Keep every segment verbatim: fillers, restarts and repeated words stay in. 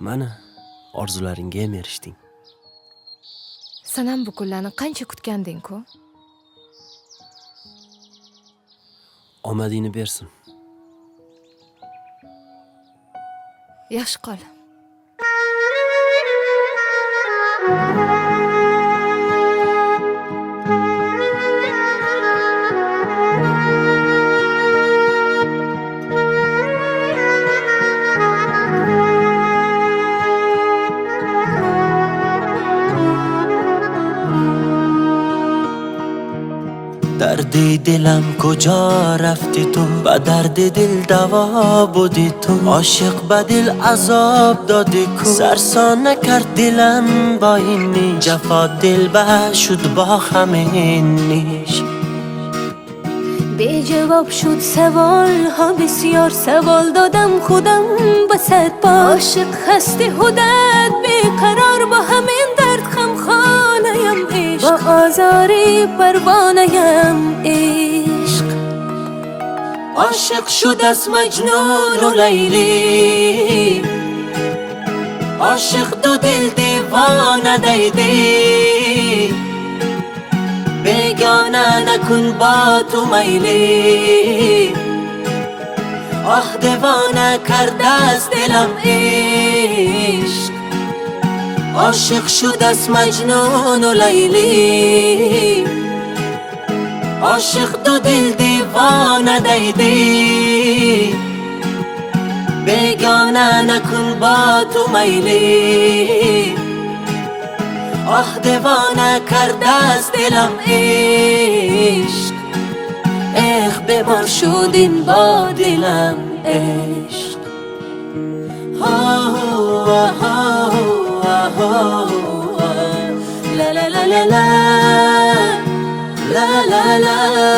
Mana orzularingga ham erishding. Sen ham bu kunlarni qancha kutganding-ku? Omadingni bersin. Yaxshi qol. دردی دلم کجا رفتی تو، با درد دل دوا بودی تو، عاشق به دل عذاب دادی کو، سرسان نکرد دلم با این نیش، جفا دل به شد با همین نیش. بی جواب شد سوال ها بسیار، سوال دادم خودم با صد بار، عاشق هستی خودت بیقرار، با همین درد خم خانه‌ام عشق، با آزاری پروانه‌ام عشق. عاشق شد از مجنون و لیلی، عاشق دو دل دیوانه دیدی، بیگانه نکن با تو میلی، آه دیوانه کرده از دلم عشق. عاشق شد از مجنون و لیلی، عاشق دو دل دیوانه دیدی، بیگانه نکن با تو میلی، آه دیوانه کرده از دلم عشق. اخ بیمار شد این با دلم عشق. ها ها ها ها لا لا لا لا لا لا لا لا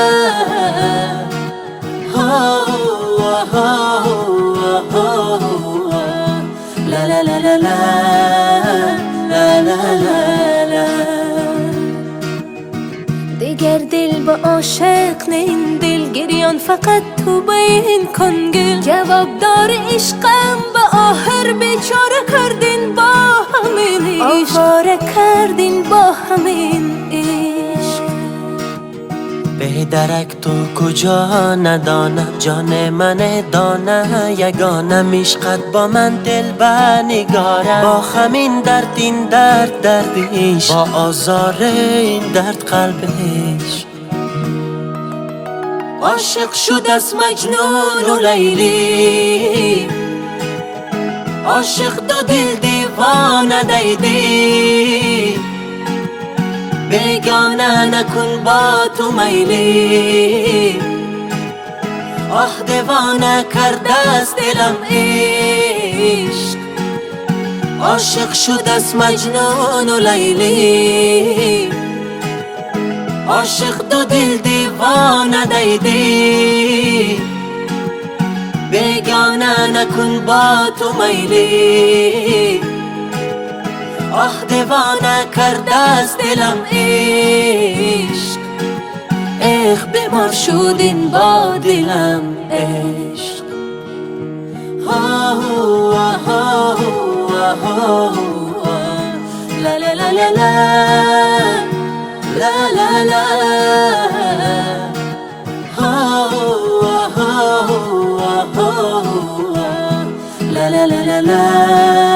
ها ها ها لا لا لا لا لا لا لا. دیگر دل با عاشق نه، این دل گریان فقط تو بین کن گل، جواب دار عشقم با آخر بیچاره کردین با همین عشق، آواره کردین با همین عشق. به درک تو کجا ندانم، جان من دانه یگانه، عشقت با من دل بنگارم، با همین درد این درد دردیش، با آزار این درد قلبش. عاشق شد از مجنون و لیلی، عاشق دو دل دیوانه دیدی، بیگانه نکن با تو میلی، آه دیوانه کرده از دلم عشق. عاشق شد از مجنون و لیلی، عاشق دو دل دیوانه دیدی، بیگانه نکن با تو میلی، آه دیوانه کرده از دلم عشق. اخ بیمار شد این با دلم عشق. ها ها ها ها لا لا لا لا لا لا لا ها ها ها لا لا لا لا